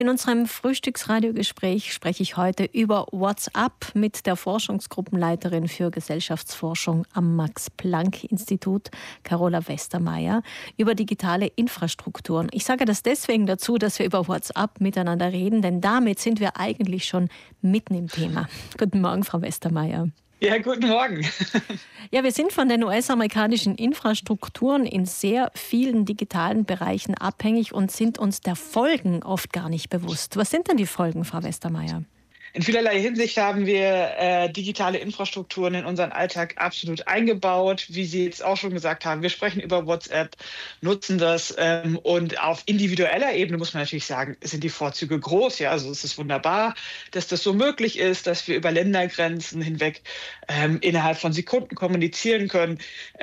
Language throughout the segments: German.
In unserem Frühstücksradiogespräch spreche ich heute über WhatsApp mit der Forschungsgruppenleiterin für Gesellschaftsforschung am Max-Planck-Institut, Carola Westermeier, über digitale Infrastrukturen. Ich sage das deswegen dazu, dass wir über WhatsApp miteinander reden, denn damit sind wir eigentlich schon mitten im Thema. Guten Morgen, Frau Westermeier. Ja, guten Morgen. Ja, wir sind von den US-amerikanischen Infrastrukturen in sehr vielen digitalen Bereichen abhängig und sind uns der Folgen oft gar nicht bewusst. Was sind denn die Folgen, Frau Westermeier? In vielerlei Hinsicht haben wir digitale Infrastrukturen in unseren Alltag absolut eingebaut. Wie Sie jetzt auch schon gesagt haben, wir sprechen über WhatsApp, nutzen das und auf individueller Ebene muss man natürlich sagen, sind die Vorzüge groß. Ja, also es ist wunderbar, dass das so möglich ist, dass wir über Ländergrenzen hinweg innerhalb von Sekunden kommunizieren können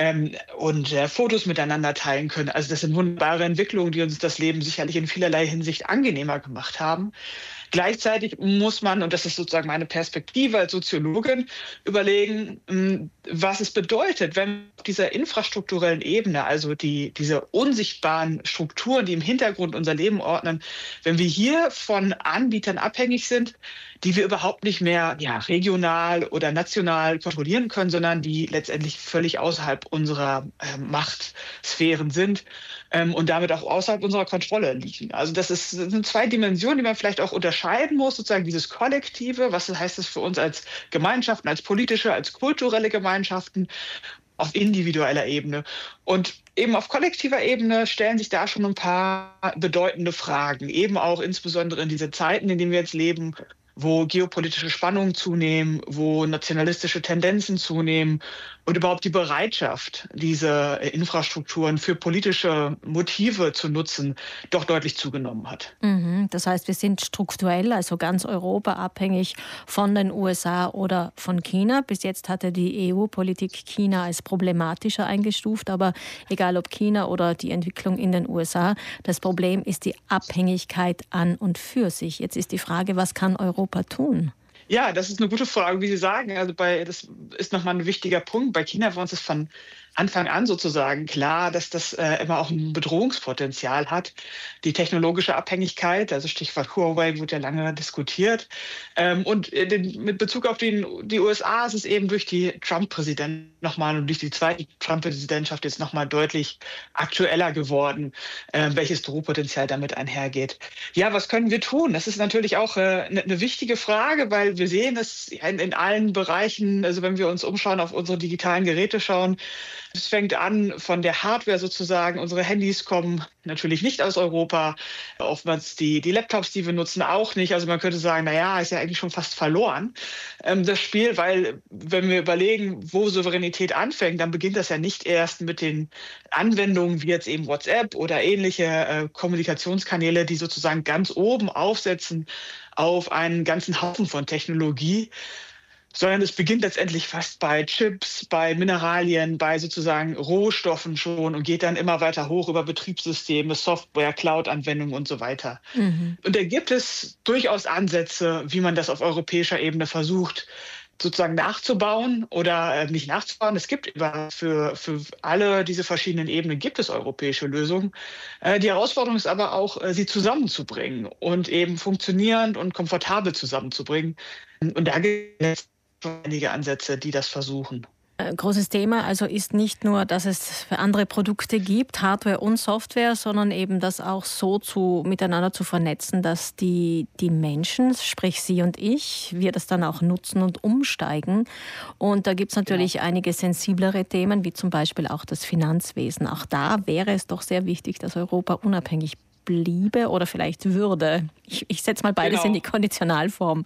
und Fotos miteinander teilen können. Also das sind wunderbare Entwicklungen, die uns das Leben sicherlich in vielerlei Hinsicht angenehmer gemacht haben. Gleichzeitig muss man, und das ist sozusagen meine Perspektive als Soziologin, überlegen, was es bedeutet, wenn auf dieser infrastrukturellen Ebene, also diese unsichtbaren Strukturen, die im Hintergrund unser Leben ordnen, wenn wir hier von Anbietern abhängig sind, die wir überhaupt nicht mehr regional oder national kontrollieren können, sondern die letztendlich völlig außerhalb unserer Machtsphären sind und damit auch außerhalb unserer Kontrolle liegen. Also das sind zwei Dimensionen, die man vielleicht auch unterscheiden muss, sozusagen dieses Kollektive, was heißt das für uns als Gemeinschaften, als politische, als kulturelle Gemeinschaften, auf individueller Ebene. Und eben auf kollektiver Ebene stellen sich da schon ein paar bedeutende Fragen, eben auch insbesondere in diese Zeiten, in denen wir jetzt leben, wo geopolitische Spannungen zunehmen, wo nationalistische Tendenzen zunehmen und überhaupt die Bereitschaft, diese Infrastrukturen für politische Motive zu nutzen, doch deutlich zugenommen hat. Das heißt, wir sind strukturell, also ganz Europa, abhängig von den USA oder von China. Bis jetzt hatte die EU-Politik China als problematischer eingestuft, aber egal ob China oder die Entwicklung in den USA, das Problem ist die Abhängigkeit an und für sich. Jetzt ist die Frage, was kann Europa tun? Ja, das ist eine gute Frage, wie Sie sagen. Also das ist nochmal ein wichtiger Punkt. Bei China war uns das von Anfang an sozusagen klar, dass das immer auch ein Bedrohungspotenzial hat. Die technologische Abhängigkeit, also Stichwort Huawei, wurde ja lange diskutiert. Und mit Bezug auf die USA ist es eben durch die Trump-Präsidentschaft nochmal und durch die zweite Trump-Präsidentschaft jetzt nochmal deutlich aktueller geworden, welches Drohpotenzial damit einhergeht. Ja, was können wir tun? Das ist natürlich auch eine wichtige Frage, weil wir sehen es in allen Bereichen, also wenn wir uns umschauen, auf unsere digitalen Geräte schauen, es fängt an von der Hardware sozusagen. Unsere Handys kommen natürlich nicht aus Europa. Oftmals die Laptops, die wir nutzen, auch nicht. Also man könnte sagen, ist ja eigentlich schon fast verloren, das Spiel. Weil wenn wir überlegen, wo Souveränität anfängt, dann beginnt das ja nicht erst mit den Anwendungen wie jetzt eben WhatsApp oder ähnliche Kommunikationskanäle, die sozusagen ganz oben aufsetzen auf einen ganzen Haufen von Technologie, sondern es beginnt letztendlich fast bei Chips, bei Mineralien, bei sozusagen Rohstoffen schon und geht dann immer weiter hoch über Betriebssysteme, Software, Cloud-Anwendungen und so weiter. Und da gibt es durchaus Ansätze, wie man das auf europäischer Ebene versucht, sozusagen nachzubauen oder nicht nachzubauen. Es gibt für alle diese verschiedenen Ebenen gibt es europäische Lösungen. Die Herausforderung ist aber auch, sie zusammenzubringen und eben funktionierend und komfortabel zusammenzubringen. Und da gibt es schon einige Ansätze, die das versuchen. Großes Thema also ist nicht nur, dass es andere Produkte gibt, Hardware und Software, sondern eben das auch so miteinander zu vernetzen, dass die Menschen, sprich Sie und ich, wir das dann auch nutzen und umsteigen. Und da gibt es natürlich einige sensiblere Themen, wie zum Beispiel auch das Finanzwesen. Auch da wäre es doch sehr wichtig, dass Europa unabhängig bliebe oder vielleicht würde. Ich setze mal beides in die Konditionalform.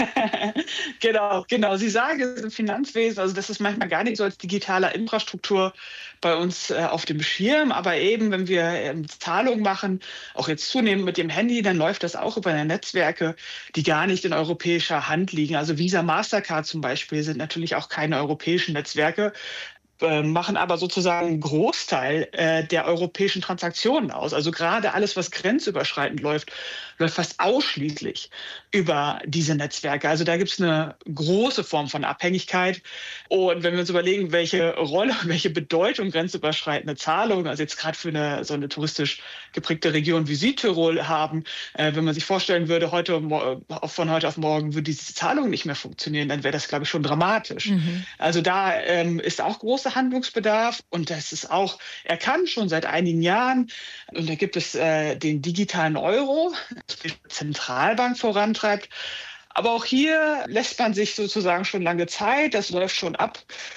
Genau. Sie sagen, es ist im Finanzwesen, also das ist manchmal gar nicht so als digitaler Infrastruktur bei uns auf dem Schirm, aber eben, wenn wir Zahlungen machen, auch jetzt zunehmend mit dem Handy, dann läuft das auch über Netzwerke, die gar nicht in europäischer Hand liegen. Also Visa, Mastercard zum Beispiel sind natürlich auch keine europäischen Netzwerke, machen aber sozusagen einen Großteil der europäischen Transaktionen aus. Also gerade alles, was grenzüberschreitend läuft, läuft fast ausschließlich über diese Netzwerke. Also da gibt es eine große Form von Abhängigkeit. Und wenn wir uns überlegen, welche Rolle, welche Bedeutung grenzüberschreitende Zahlungen, also jetzt gerade für so eine touristisch geprägte Region wie Südtirol haben, wenn man sich vorstellen würde, von heute auf morgen würde diese Zahlung nicht mehr funktionieren, dann wäre das, glaube ich, schon dramatisch. Also da ist auch großer Handlungsbedarf und das ist auch erkannt schon seit einigen Jahren. Und da gibt es den digitalen Euro, das die Zentralbank vorantreibt. Aber auch hier lässt man sich sozusagen schon lange Zeit. Das läuft schon ab.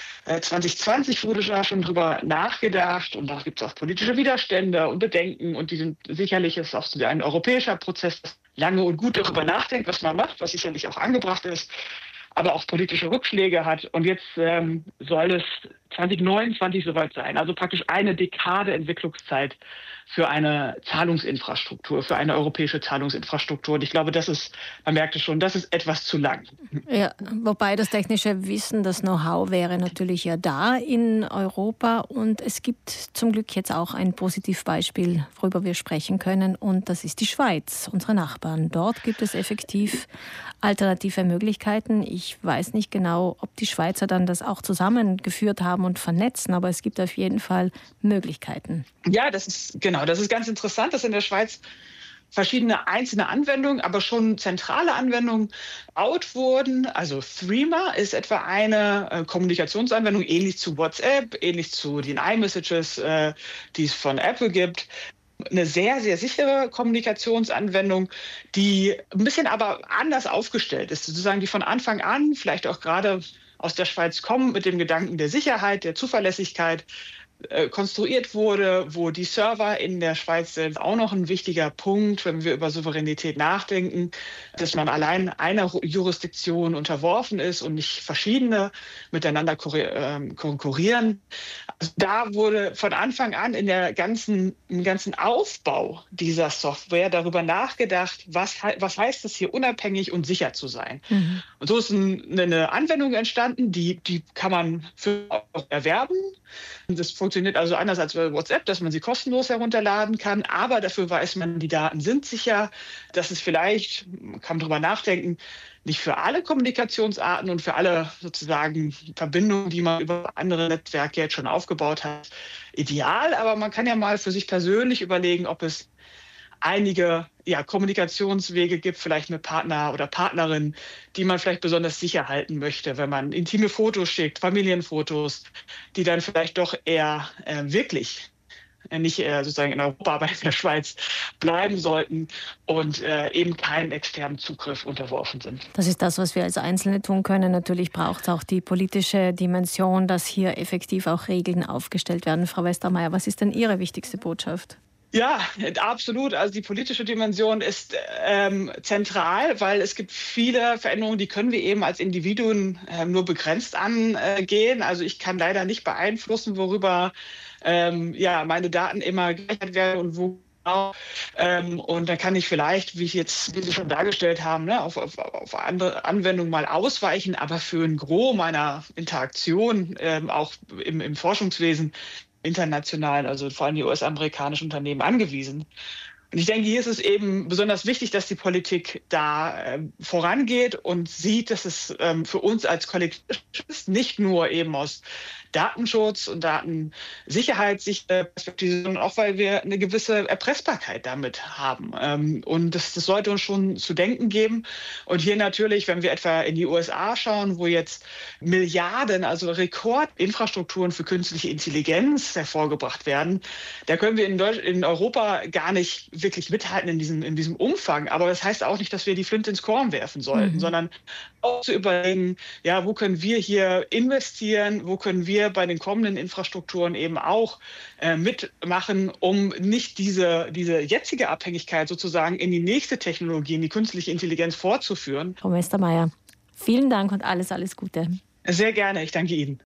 2020 wurde da schon drüber nachgedacht und da gibt es auch politische Widerstände und Bedenken und die sind sicherlich ist auch so ein europäischer Prozess, das lange und gut darüber nachdenkt, was man macht, was sicherlich auch angebracht ist, aber auch politische Rückschläge hat. Und jetzt soll es 2029 soweit sein, also praktisch eine Dekade Entwicklungszeit für eine Zahlungsinfrastruktur, für eine europäische Zahlungsinfrastruktur. Und ich glaube, man merkt es schon, das ist etwas zu lang. Ja, wobei das technische Wissen, das Know-how wäre natürlich ja da in Europa. Und es gibt zum Glück jetzt auch ein Positivbeispiel, worüber wir sprechen können. Und das ist die Schweiz, unsere Nachbarn. Dort gibt es effektiv alternative Möglichkeiten. Ich weiß nicht genau, ob die Schweizer dann das auch zusammengeführt haben und vernetzen, aber es gibt auf jeden Fall Möglichkeiten. Ja, das ist ganz interessant, dass in der Schweiz verschiedene einzelne Anwendungen, aber schon zentrale Anwendungen gebaut wurden. Also Threema ist etwa eine Kommunikationsanwendung, ähnlich zu WhatsApp, ähnlich zu den iMessages, die es von Apple gibt. Eine sehr, sehr sichere Kommunikationsanwendung, die ein bisschen aber anders aufgestellt ist, sozusagen die von Anfang an, vielleicht auch gerade aus der Schweiz kommt, mit dem Gedanken der Sicherheit, der Zuverlässigkeit, konstruiert wurde, wo die Server in der Schweiz sind, auch noch ein wichtiger Punkt, wenn wir über Souveränität nachdenken, dass man allein einer Jurisdiktion unterworfen ist und nicht verschiedene miteinander konkurrieren. Also da wurde von Anfang an im ganzen Aufbau dieser Software darüber nachgedacht, was heißt es hier, unabhängig und sicher zu sein. Und so ist eine Anwendung entstanden, die kann man für erwerben. Das funktioniert also anders als bei WhatsApp, dass man sie kostenlos herunterladen kann, aber dafür weiß man, die Daten sind sicher. Das ist vielleicht, man kann drüber nachdenken, nicht für alle Kommunikationsarten und für alle sozusagen Verbindungen, die man über andere Netzwerke jetzt schon aufgebaut hat, ideal. Aber man kann ja mal für sich persönlich überlegen, ob es einige Kommunikationswege gibt, vielleicht mit Partner oder Partnerin, die man vielleicht besonders sicher halten möchte, wenn man intime Fotos schickt, Familienfotos, die dann vielleicht doch eher wirklich nicht sozusagen in Europa, aber in der Schweiz bleiben sollten und eben keinen externen Zugriff unterworfen sind. Das ist das, was wir als Einzelne tun können. Natürlich braucht es auch die politische Dimension, dass hier effektiv auch Regeln aufgestellt werden. Frau Westermeier, was ist denn Ihre wichtigste Botschaft? Ja, absolut. Also die politische Dimension ist zentral, weil es gibt viele Veränderungen, die können wir eben als Individuen nur begrenzt angehen. Also ich kann leider nicht beeinflussen, worüber meine Daten immer gespeichert werden und wo. Und dann kann ich vielleicht, wie Sie schon dargestellt haben, auf andere Anwendungen mal ausweichen, aber für ein Gros meiner Interaktion, auch im Forschungswesen, international, also vor allem die US-amerikanischen Unternehmen angewiesen. Und ich denke, hier ist es eben besonders wichtig, dass die Politik da vorangeht und sieht, dass es für uns als Kollektiv ist, nicht nur eben aus Datenschutz und Datensicherheitsperspektive, sondern auch, weil wir eine gewisse Erpressbarkeit damit haben. Und das sollte uns schon zu denken geben. Und hier natürlich, wenn wir etwa in die USA schauen, wo jetzt Milliarden, also Rekordinfrastrukturen für künstliche Intelligenz hervorgebracht werden, da können wir in Europa gar nicht wirklich mithalten in diesem Umfang. Aber das heißt auch nicht, dass wir die Flinte ins Korn werfen sollten, sondern auch zu überlegen, wo können wir hier investieren, wo können wir bei den kommenden Infrastrukturen eben auch mitmachen, um nicht diese jetzige Abhängigkeit sozusagen in die nächste Technologie, in die künstliche Intelligenz fortzuführen. Frau Westermeier, vielen Dank und alles Gute. Sehr gerne, ich danke Ihnen.